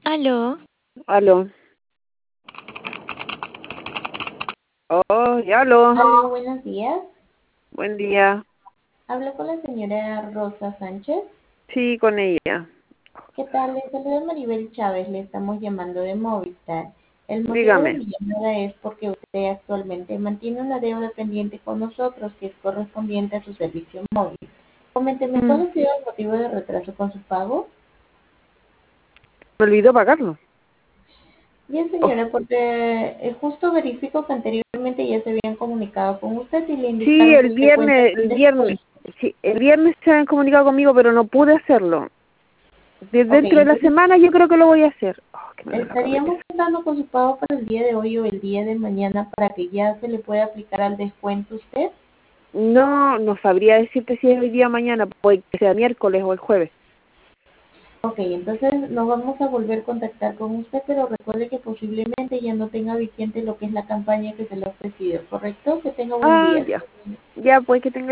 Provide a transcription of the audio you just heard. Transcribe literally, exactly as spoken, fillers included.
Aló. Aló. Oh, ya aló. Aló, buenos días. Buen día. Hablo con la señora Rosa Sánchez. Sí, con ella. ¿Qué tal? Le saluda Maribel Chávez. Le estamos llamando de Movistar. El motivo de Dígame. mi llamada es porque usted actualmente mantiene una deuda pendiente con nosotros que es correspondiente a su servicio móvil. Coménteme, ¿cuál Mm, ha sido el motivo de retraso con su pago? Me olvidó pagarlo. Bien, Oh, señora, porque eh, justo verifico que anteriormente ya se habían comunicado con usted y le sí, indicaron que el usted cuenta viernes, con el viernes, descuento. sí, el viernes se han comunicado conmigo, pero no pude hacerlo. Desde Ok, dentro de la entonces semana yo creo que lo voy a hacer. Oh, que me duele la cabeza. estaríamos contando con su pago para el día de hoy o el día de mañana para que ya se le pueda aplicar al descuento a usted. No, no sabría decirte si es hoy día o mañana, puede que sea miércoles o el jueves. Ok, entonces nos vamos a volver a contactar con usted, pero recuerde que posiblemente ya no tenga vigente lo que es la campaña que se le ha ofrecido, ¿correcto? Que tenga buen Ah, día. ya. Ya, pues que tenga